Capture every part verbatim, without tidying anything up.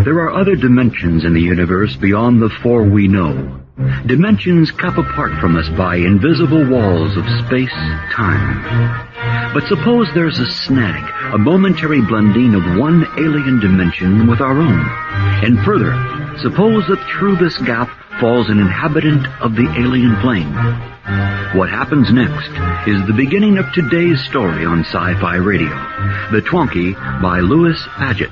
There are other dimensions in the universe beyond the four we know. Dimensions kept apart from us by invisible walls of space-time. But suppose there's a snag, a momentary blending of one alien dimension with our own. And further, suppose that through this gap falls an inhabitant of the alien plane. What happens next is the beginning of today's story on Sci-Fi Radio. The Twonky by Louis Paget.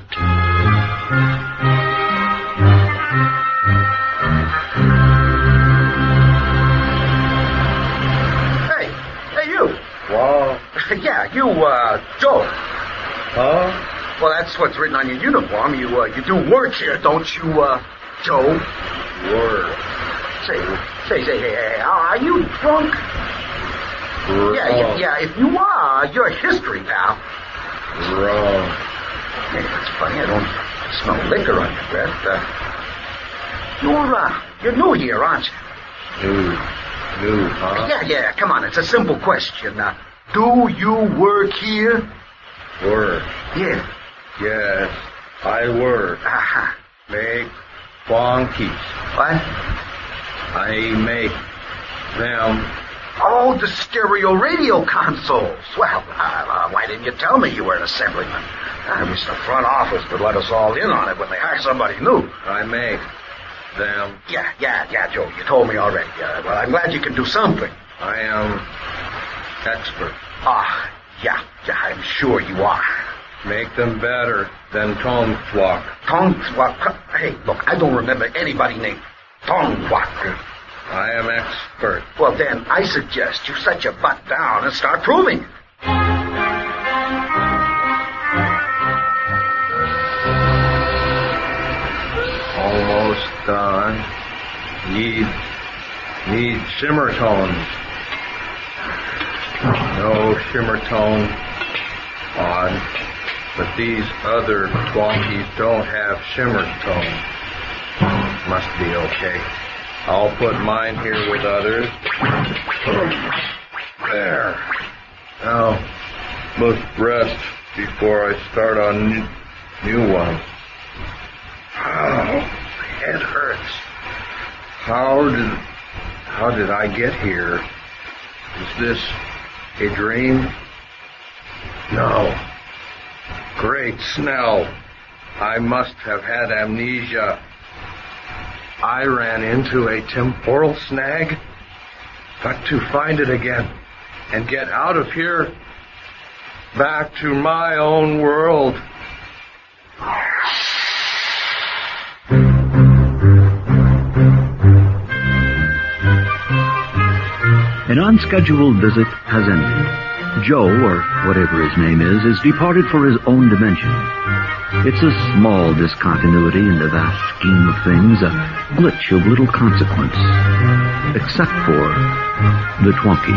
Hey, hey you. Wow. Yeah, you, uh, Joe. Huh? Well, that's what's written on your uniform. You, uh, you do work here, don't you, uh, Joe? Work. Say, say, say, hey, hey, are you drunk? Wrong. Yeah, yeah, yeah, if you are, you're a history pal. Wrong. Hey, that's funny, I don't smell liquor on your breath. Uh, you're, uh, you're new here, aren't you? New. New, huh? Yeah, yeah, come on, it's a simple question. Uh, do you work here? Work. Yeah. Yes, I work. Uh-huh. Make bonkies. What? I make them. Oh, the stereo radio consoles. Well, uh, uh, why didn't you tell me you were an assemblyman? I wish the front office would let us all in on it when they hire somebody new. I make them. Yeah, yeah, yeah, Joe, you told me already. Uh, well, I'm glad you can do something. I am expert. Ah, yeah, yeah, I'm sure you are. Make them better than Tom Flock. Tong Twak. Hey, look, I don't remember anybody named Tong Twak. I am expert. Well, then, I suggest you set your butt down and start proving it. Almost done. Need, need shimmer tones. No shimmer tone on, but these other twonkies don't have shimmer tone. Must be okay. I'll put mine here with others. There. Now, must rest before I start on new, new ones. Oh, head hurts. How did, how did I get here? Is this a dream? No. Great Snell. I must have had amnesia. I ran into a temporal snag. Got to find it again and get out of here back to my own world. An unscheduled visit has ended. Joe, or whatever his name is, is departed for his own dimension. It's a small discontinuity in the vast scheme of things, a glitch of little consequence. Except for the Twonky.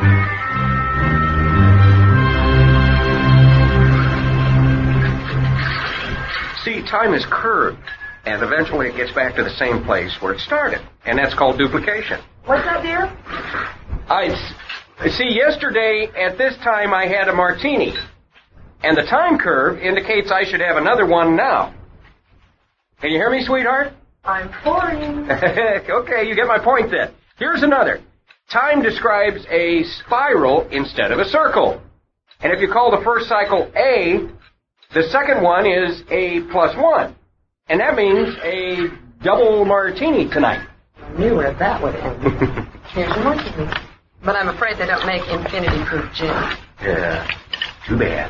See, time is curved, and eventually it gets back to the same place where it started, and that's called duplication. What's that, dear? I see, yesterday at this time I had a martini, and the time curve indicates I should have another one now. Can you hear me, sweetheart? I'm pouring. Okay, you get my point then. Here's another. Time describes a spiral instead of a circle. And if you call the first cycle A, the second one is A plus one. And that means a double martini tonight. I knew where that would end. Here's your martini. But I'm afraid they don't make infinity-proof gin. Yeah, too bad.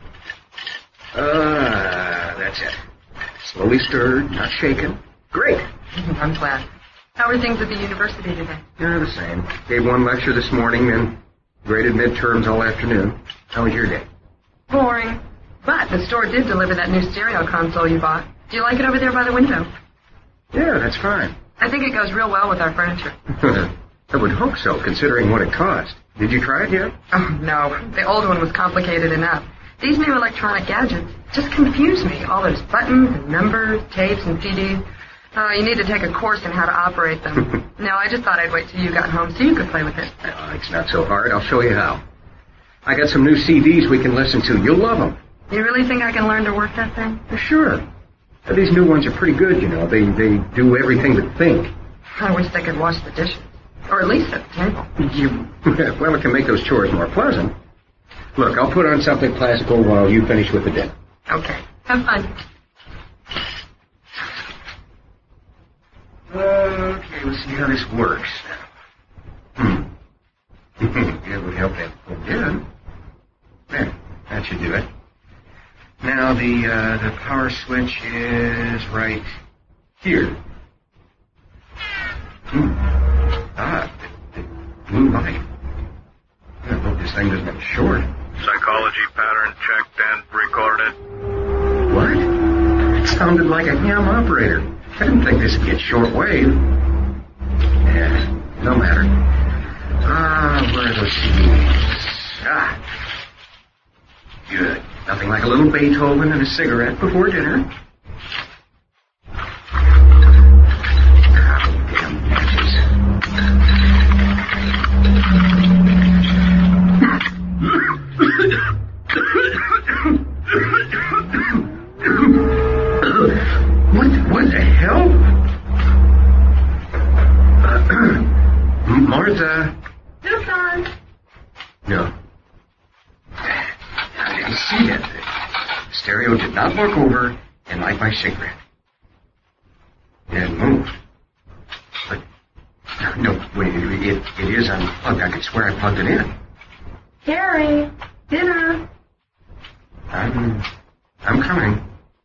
Ah, uh, that's it. Slowly stirred, not shaken. Great. I'm glad. How are things at the university today? Yeah, the same. Gave one lecture this morning and graded midterms all afternoon. How was your day? Boring. But the store did deliver that new stereo console you bought. Do you like it over there by the window? Yeah, that's fine. I think it goes real well with our furniture. I would hope so, considering what it cost. Did you try it yet? Oh, no. The old one was complicated enough. These new electronic gadgets just confuse me. All those buttons and numbers, tapes and C Ds. Oh, you need to take a course in how to operate them. No, I just thought I'd wait till you got home so you could play with it. Oh, it's not so hard. I'll show you how. I got some new C Ds we can listen to. You'll love them. You really think I can learn to work that thing? Sure. But these new ones are pretty good, you know. They they do everything but think. I wish they could wash the dishes. Or at least at the table. You, well, it can make those chores more pleasant. Look, I'll put on something classical while you finish with the dinner. Okay. Have fun. Okay, let's see how this works. Hmm. It would help that plug in. There, that should do it. Now the uh, the power switch is right here. Hmm. Ah, the, the blue light. I hope this thing doesn't get short. Psychology pattern checked and recorded. What? It sounded like a ham operator. I didn't think this would get shortwave. Yeah, no matter. Ah, where are those C Ds? Ah. Good. Nothing like a little Beethoven and a cigarette before dinner. Oh, damn matches. What, what the hell? Uh, Martha. Yes, Don. No. I didn't see that. The stereo did not work over and light my cigarette. It moved. But, no, wait, it, it is unplugged. I could swear I plugged it in. Gary, dinner. I'm, I'm coming.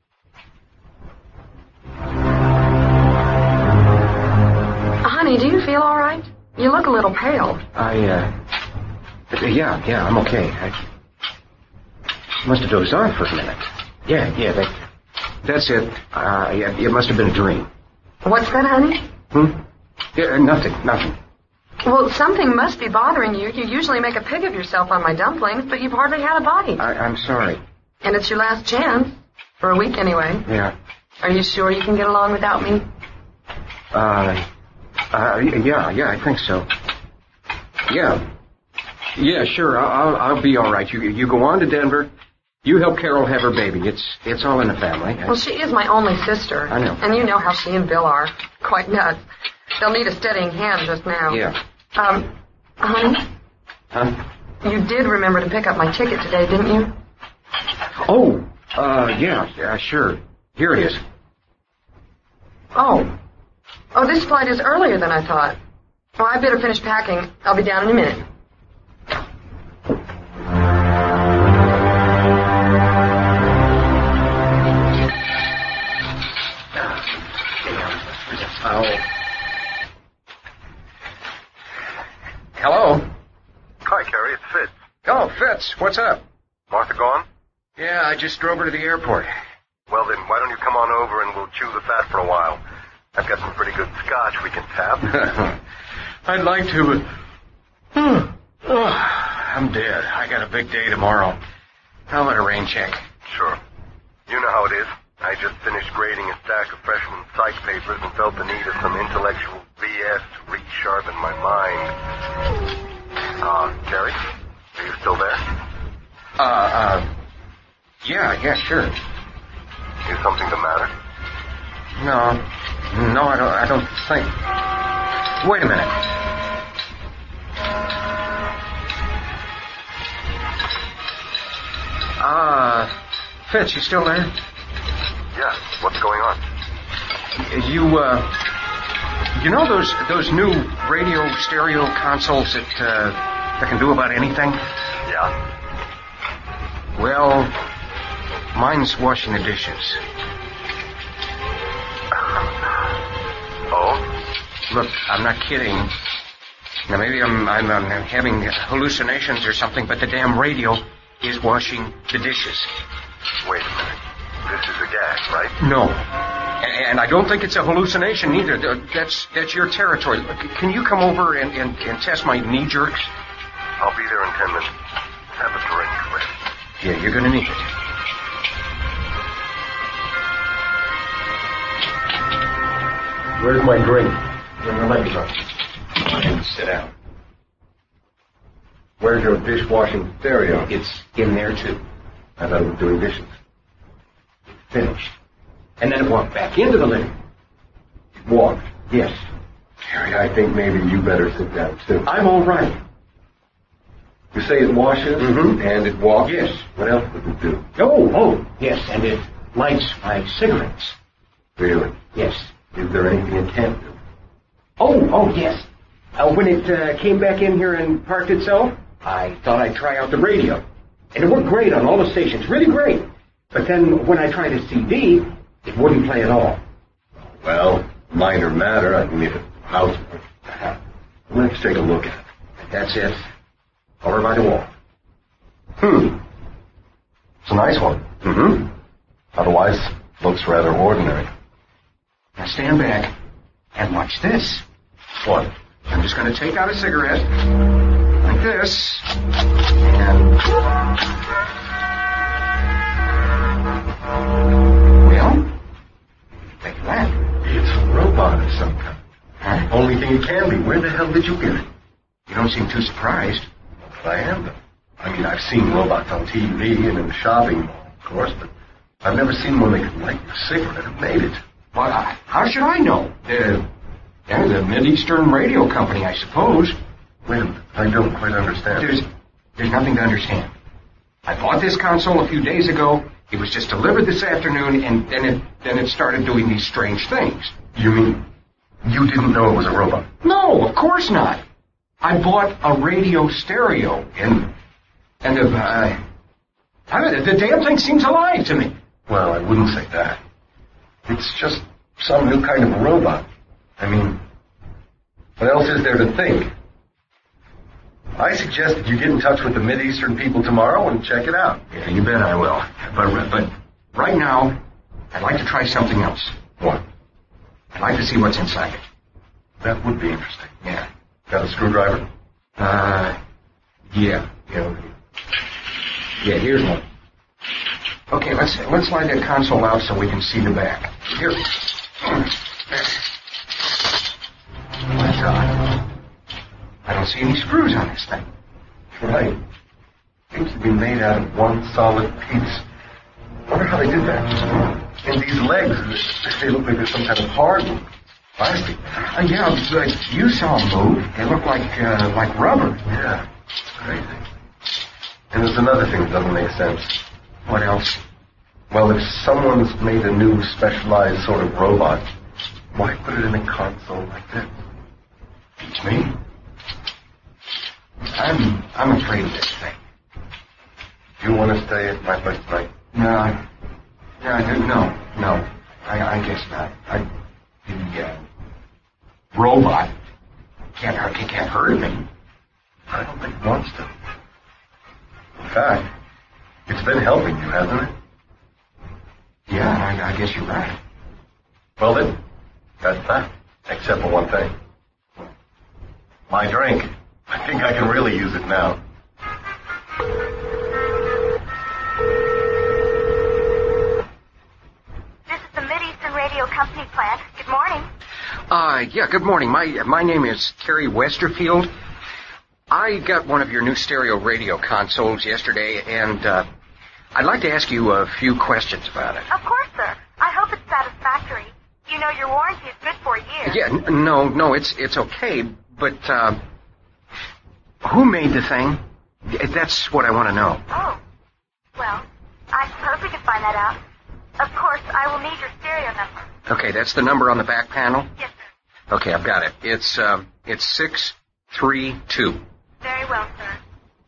Honey, do you feel all right? You look a little pale. I, uh, yeah, yeah, I'm okay. I must have dozed off for a minute. Yeah, yeah, that, that's it. Uh, yeah, it must have been a dream. What's that, honey? Hmm? Yeah, nothing, nothing. Well, something must be bothering you. You usually make a pig of yourself on my dumplings, but you've hardly had a bite. I, I'm sorry. And it's your last chance. For a week, anyway. Yeah. Are you sure you can get along without me? Uh, uh, yeah, yeah, I think so. Yeah. Yeah, sure, I'll, I'll be all right. You, you go on to Denver. You help Carol have her baby. It's, it's all in the family. Well, she is my only sister. I know. And you know how she and Bill are. Quite nuts. They'll need a steadying hand just now. Yeah. Um, honey? Huh? You did remember to pick up my ticket today, didn't you? Oh, uh, yeah, yeah, sure. Here it is. Oh. Oh, this flight is earlier than I thought. Well, I better finish packing. I'll be down in a minute. Oh. Hello? Hi, Carrie. It's Fitz. Oh, Fitz, what's up? Martha gone? Yeah, I just drove her to the airport. Well, then, why don't you come on over and we'll chew the fat for a while? I've got some pretty good scotch we can tap. I'd like to, but... oh, I'm dead. I got a big day tomorrow. How about a rain check? Sure. You know how it is. I just finished grading a stack of freshman psych papers and felt the need of some intellectual B S to resharpen my mind. Uh, Carrie? Are you still there? Uh, uh... Yeah, yeah, sure. Is something the matter? No. No, I don't, I don't think... Wait a minute. Uh, Fitz, you still there? Yeah, what's going on? You, uh... You know those those new radio stereo consoles that, uh, that can do about anything? Yeah. Well, mine's washing the dishes. Oh? Look, I'm not kidding. Now, maybe I'm, I'm, I'm having hallucinations or something, but the damn radio is washing the dishes. Wait a minute. This is a gag, right? No. And, and I don't think it's a hallucination either. That's that's your territory. Can you come over and, and, and test my knee jerks? I'll be there in ten minutes. Have a drink ready. Yeah, you're gonna need it. Where's my drink? Where my legs are. I can sit down. Where's your dishwashing stereo? It's in there, too. I thought it was doing dishes. Finished. and then it walked back into the living room. It walked, yes. Harry, I think maybe you better sit down, too. I'm all right. You say it washes Mm-hmm. and it walks? Yes. What else does it do? Oh, oh, yes, and it lights my cigarettes. Really? Yes. Is there anything it can't do? Oh, oh, yes. Uh, when it uh, came back in here and parked itself, I thought I'd try out the radio. And it worked great on all the stations, really great. But then when I tried a C D, it wouldn't play at all. Well, minor matter. I mean, if it's housework. Let's take a look at it. That's it. Over by the wall. Hmm. It's a nice one. Mm-hmm. Otherwise, looks rather ordinary. Now stand back and watch this. What? I'm just going to take out a cigarette, like this, and... Well, take that. It's a robot of some kind. Huh? Only thing it can be. Where the hell did you get it? You don't seem too surprised. Well, I am, though. I mean, I've seen robots on T V and in the shopping mall, of course, but I've never seen one that could light a cigarette and made it. Well, I, how should I know? The, yeah, the Mid-Eastern Radio Company, I suppose. Wait a minute. I don't quite understand. There's, there's nothing to understand. I bought this console a few days ago. It was just delivered this afternoon, and then it then it started doing these strange things. You mean you didn't know it was a robot? No, of course not. I bought a radio stereo, and and the, uh, I mean, the damn thing seems alive to me. Well, I wouldn't say that. It's just some new kind of a robot. I mean, what else is there to think? I suggest that you get in touch with the Mid-Eastern people tomorrow and check it out. Yeah, you bet I will. But but right now, I'd like to try something else. What? I'd like to see what's inside it. That would be interesting. Yeah. Got a screwdriver? Uh, yeah. Yeah. Yeah, here's one. Okay, let's let's slide that console out so we can see the back. Here. My God. I don't see any screws on this thing. Right. Seems to be made out of one solid piece. Wonder how they did that. And these legs, they look like they're some kind of hard plastic. Uh, yeah, but you saw them move. They look like uh, like rubber. Yeah. Crazy. And there's another thing that doesn't make sense. What else? Well, if someone's made a new specialized sort of robot, why put it in a console like this? Beats me. I'm I'm afraid of this thing. Do you want to stay at my place tonight? No, no, no, no. I, I guess not. I, the uh, robot can't hurt, can't hurt me. I don't think it wants to. In fact, it's been helping you, hasn't it? Yeah, I, I guess you're right. Well then, that's that. Except for one thing. My drink. I think I can really use it now. This is the Mid-Eastern Radio Company plant. Good morning. Uh, yeah, good morning. My my name is Kerry Westerfield. I got one of your new stereo radio consoles yesterday, and uh, I'd like to ask you a few questions about it. Of course, sir. I hope it's satisfactory. You know your warranty is good for a year. Yeah, n- no, no, it's it's okay, but uh, who made the thing? That's what I want to know. Oh. Well, I suppose we can find that out. Of course, I will need your stereo number. Okay, that's the number on the back panel? Yes, sir. Okay, I've got it. It's um, it's six three two. Very well, sir.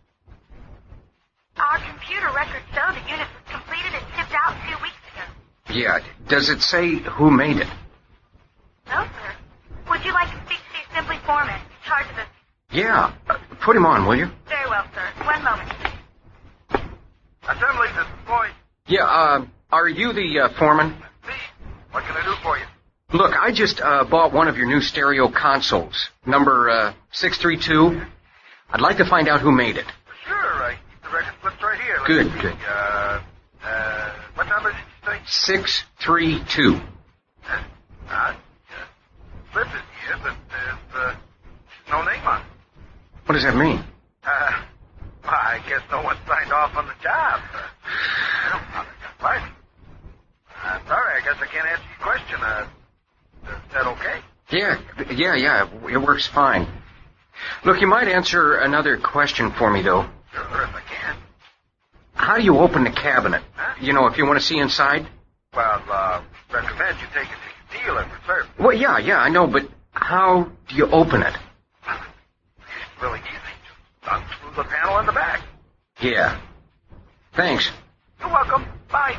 Our computer records show the unit was completed and shipped out two weeks ago. Yeah, does it say who made it? No, sir. Would you like to speak to the assembly foreman in charge of this? Yeah, uh, put him on, will you? Very well, sir. One moment. Assembly, this is Floyd. Yeah, uh, are you the uh, foreman? Me. What can I do for you? Look, I just uh, bought one of your new stereo consoles, number uh, six three two. I'd like to find out who made it. Sure, I keep the record slips right here. Let Good, me see. good. Uh, uh, what number did you say? six three two. Uh, uh, slip is here, but there's uh, no name on it. What does that mean? Uh, well, I guess no one signed off on the job. Uh, I don't know. Right. Uh, sorry, I guess I can't answer your question. Uh, is that okay? Yeah, yeah, yeah. It works fine. Look, you might answer another question for me, though. Sure, if I can. How do you open the cabinet? Huh? You know, if you want to see inside? Well, uh, recommend you take it to your dealer for service. Well, yeah, yeah, I know, but how do you open it? It's really easy. Just unscrew the panel in the back. Yeah. Thanks. You're welcome. Bye.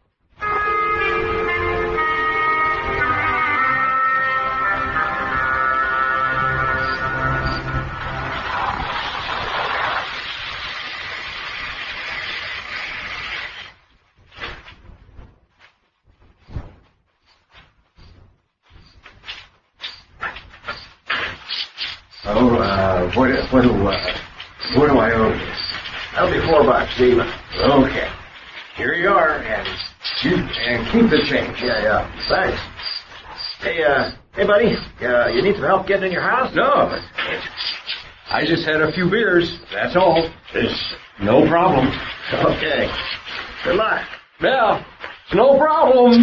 Oh, uh, what, what do, uh, what do I owe you? That'll be four bucks, Stephen. Okay. Here you are, and you, and keep the change. Yeah, yeah. Thanks. Hey, uh, hey, buddy. Uh, you need some help getting in your house? No, but I just had a few beers, that's all. It's no problem. Okay. Good luck. Yeah, it's no problem.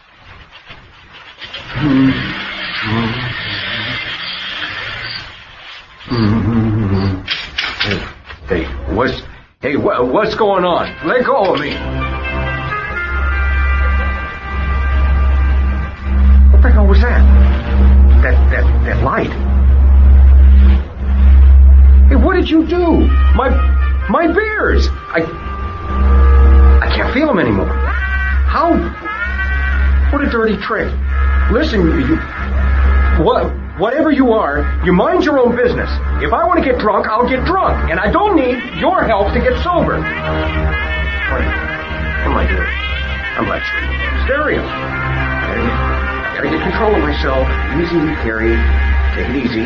Hey, hey, what's, hey, wha- what's going on? Let go of me. What the hell was that? That, that, that light. Hey, what did you do? My, my beers! I, I can't feel them anymore. How? What a dirty trick. Listen, you, what, whatever you are, you mind your own business. If I want to get drunk, I'll get drunk, and I don't need your help to get sober. What, what am I doing? I'm lecturing. Stereo. I gotta get control of myself. Easy, Carrie. Take it easy.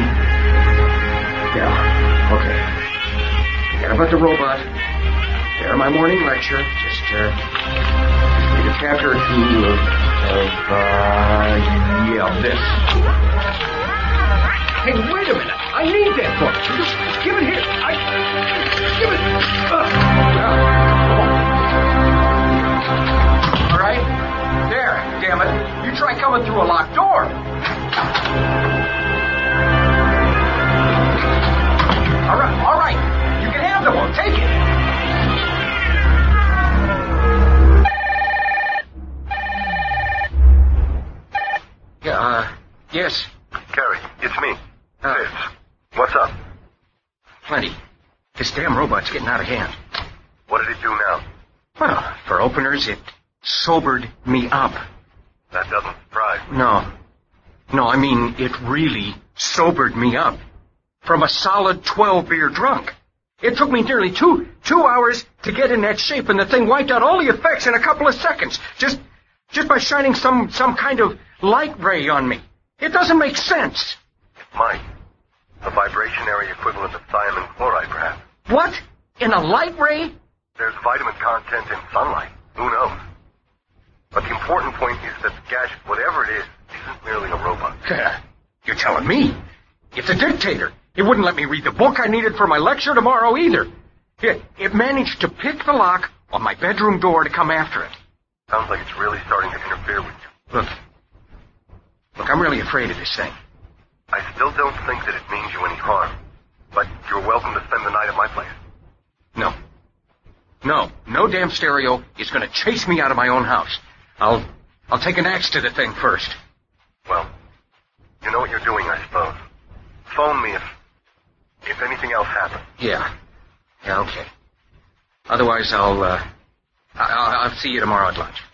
Yeah, okay. Forget about the robot. There, my morning lecture. Just, uh, just read a chapter or two of, of, uh, yeah, this. Hey, wait a minute. I need that book. Just give it here. I, give it. Uh, uh, all right. There, damn it. You try coming through a locked door. All right, all right. You can have the book. Take it. Yeah, uh, yes. Carrie, it's me. Uh, Fitz. What's up? Plenty. This damn robot's getting out of hand. What did it do now? Well, for openers, it sobered me up. That doesn't surprise me. No. No, I mean, it really sobered me up. From a solid twelve beer drunk. It took me nearly two, two hours to get in that shape, and the thing wiped out all the effects in a couple of seconds. Just, just by shining some, some kind of light ray on me. It doesn't make sense. It might. The vibrationary equivalent of thiamine chloride, perhaps. What? In a light ray? There's vitamin content in sunlight. Who knows? But the important point is that the gadget, whatever it is, isn't merely a robot. You're telling me? It's a dictator. It wouldn't let me read the book I needed for my lecture tomorrow either. It, it managed to pick the lock on my bedroom door to come after it. Sounds like it's really starting to interfere with you. Look. Look, I'm really afraid of this thing. I still don't think that it means you any harm. But you're welcome to spend the night at my place. No. No. No damn stereo is going to chase me out of my own house. I'll, I'll take an axe to the thing first. Well, you know what you're doing, I suppose. Phone me if, if anything else happens. Yeah. Yeah, okay. Otherwise, I'll, uh, I'll, I'll see you tomorrow at lunch.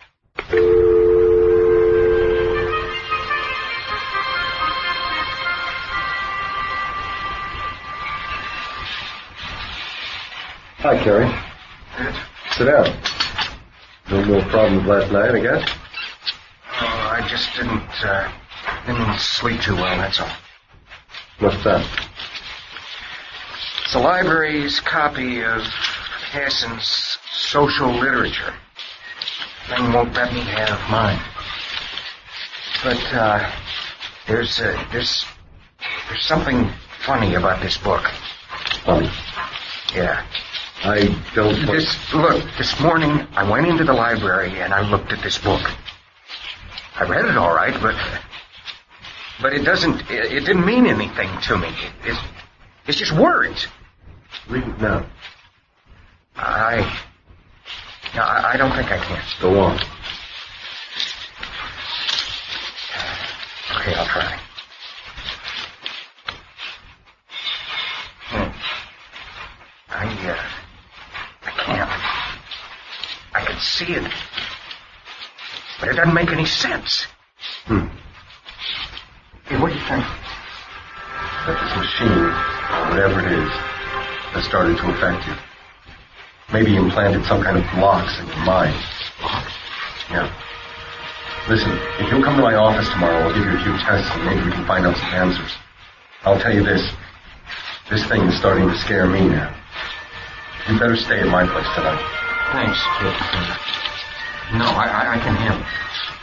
Hi, Carrie. Sit down. No more problems last night, I guess? Oh, I just didn't, uh, didn't sleep too well, that's all. What's that? It's the library's copy of Hassan's social literature. Thing won't let me have mine. But, uh, there's, uh, there's, there's something funny about this book. Funny? Yeah. I don't... This, look, this morning I went into the library and I looked at this book. I read it all right, but... But it doesn't... It, it didn't mean anything to me. It, it's, it's just words. Read it now. I... No, I, I don't think I can. Go on. Okay, I'll try. Hmm. I, uh... I can't. I can see it. But it doesn't make any sense. Hmm. Hey, what do you think? That this machine, whatever it is, has started to affect you. Maybe implanted some kind of blocks in your mind. Yeah. Listen, if you'll come to my office tomorrow, I'll give you a few tests and maybe we can find out some answers. I'll tell you this. This thing is starting to scare me now. You better stay at my place tonight. Thanks, kid. No, I, I, I can handle it.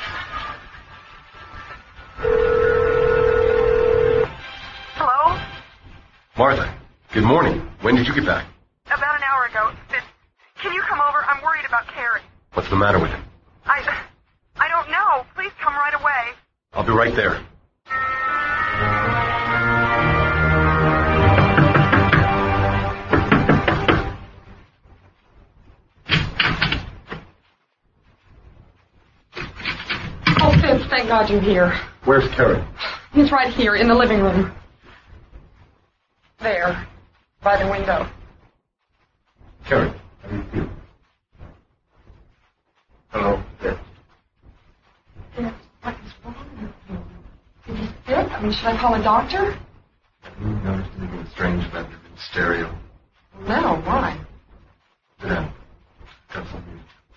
Hello? Martha, good morning. When did you get back? About an hour ago. Th- Can you come over? I'm worried about Carrie. What's the matter with him? I... I don't know. Please come right away. I'll be right there. Oh, Fitz, thank God you're here. Where's Carrie? He's right here in the living room. There, by the window. Carrie, how do you feel? Hello, there. Fitz, what is wrong with you? Is he sick? I mean, should I call a doctor? Have you noticed anything strange about your stereo? No, why? Sit down. Got something.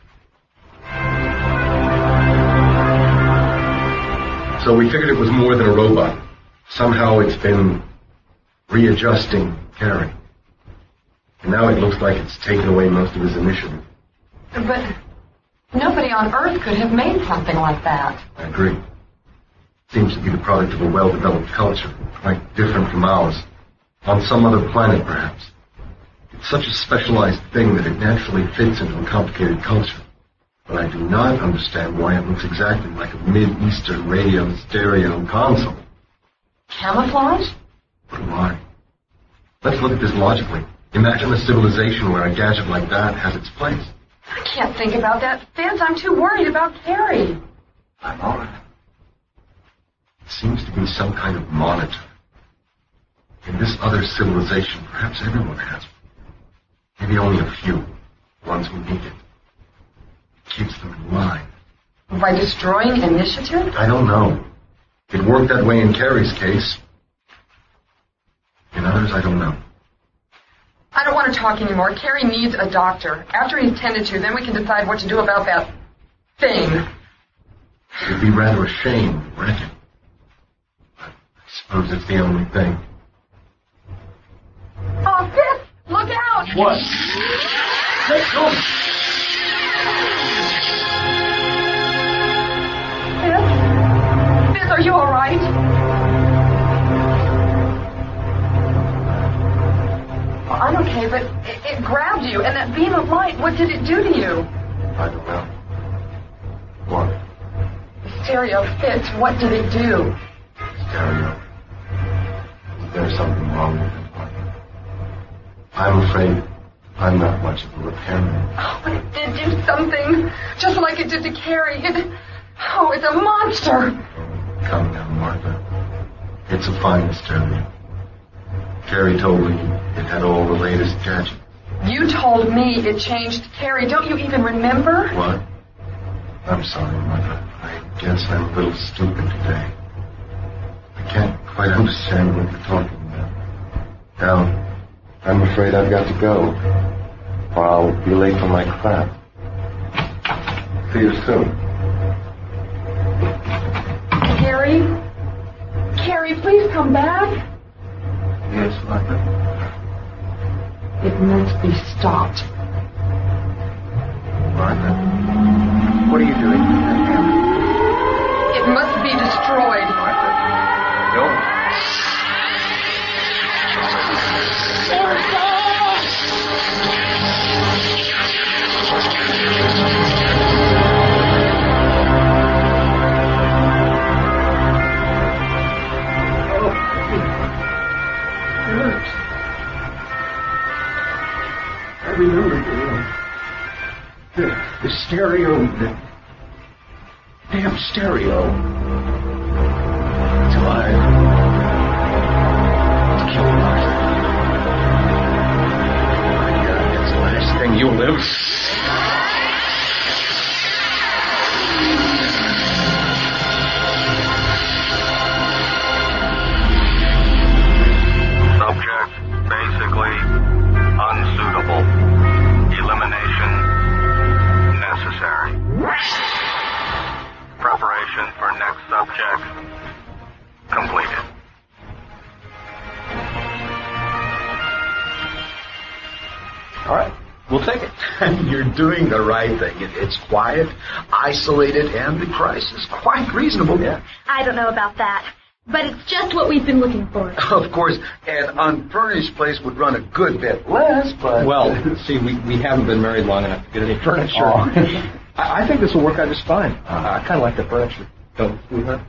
So we figured it was more than a robot. Somehow it's been readjusting Carrie. And now it looks like it's taken away most of his initiative. But nobody on Earth could have made something like that. I agree. Seems to be the product of a well-developed culture, quite different from ours. On some other planet, perhaps. It's such a specialized thing that it naturally fits into a complicated culture. But I do not understand why it looks exactly like a mid-Eastern radio stereo console. Camouflage? But why? Let's look at this logically. Imagine a civilization where a gadget like that has its place. I can't think about that, Fitz. I'm too worried about Carrie. I'm all right. It seems to be some kind of monitor. In this other civilization, perhaps everyone has one. Maybe only a few, ones who need it. It keeps them in line. By destroying initiative? I don't know. It worked that way in Carrie's case. In others, I don't know. I don't want to talk anymore. Carrie needs a doctor. After he's tended to, then we can decide what to do about that thing. It'd be rather a shame, wouldn't it? I suppose it's the only thing. Oh, Fitz! Look out! What? Let's go! Fitz? Fitz, are you all right? Well, I'm okay, but it, it grabbed you, and that beam of light, what did it do to you? I don't know. What? The stereo, Fitz, what did it do? Stereo. Is there something wrong with it? I'm afraid I'm not much of a repairman. Oh, but it did do something, just like it did to Carrie. It, oh, it's a monster. Come now, Martha. It's a fine stereo. Carrie told me it had all the latest gadgets. You told me it changed Carrie. Don't you even remember? What? I'm sorry, Martha. I guess I'm a little stupid today. I can't quite understand what you're talking about. Now, I'm afraid I've got to go, or I'll be late for my class. See you soon. Carrie? Carrie, please come back. Yes, Martha. It must be stopped. Martha. What are you doing? It must be destroyed. Martha. No. stereo. The damn stereo. It's alive. It's killing Martha. My God, that's the last thing you'll live. Subject basically unsuitable. Elimination necessary. Preparation for next subject completed. All right, we'll take it. You're doing the right thing. It, it's quiet, isolated, and the price is quite reasonable. Yeah. I don't know about that, but it's just what we've been looking for. Of course, an unfurnished place would run a good bit less, but... Well, see, we, we haven't been married long enough to get any furniture. Oh. I, I think this will work out just fine. Uh, I kind of like the furniture. Don't you, huh?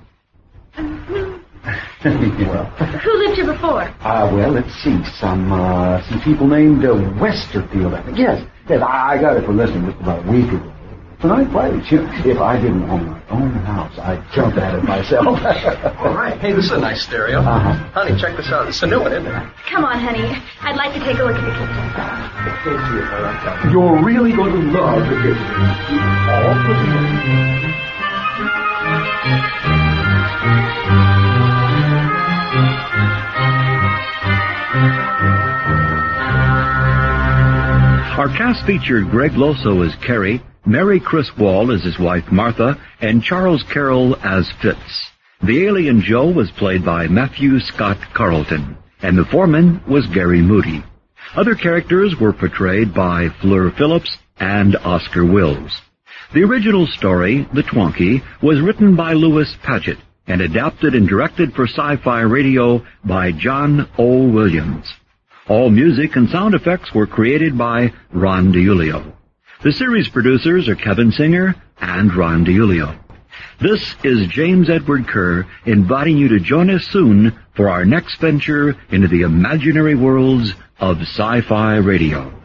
Well, Who lived here before? uh, well, let's see. Some uh, some people named uh, Westerfield, I think. Yes, yes, I, I got it for listening just about a week ago. Tonight, right? If I didn't own my own house, I'd jump at it myself. All right. Hey, this is a nice stereo. Uh-huh. Honey, check this out. It's a new one, isn't it? Come on, honey. I'd like to take a look at the kitchen. You're really going to love the kitchen. All for the Our cast featured Greg Loso as Kerry, Mary Criswell as his wife Martha, and Charles Carroll as Fitz. The alien Joe was played by Matthew Scott Carlton, and the foreman was Gary Moody. Other characters were portrayed by Fleur Phillips and Oscar Wills. The original story, The Twonky, was written by Louis Paget and adapted and directed for Sci-Fi Radio by John O. Williams. All music and sound effects were created by Ron DiIulio. The series producers are Kevin Singer and Ron DiIulio. This is James Edward Kerr inviting you to join us soon for our next venture into the imaginary worlds of Sci-Fi Radio.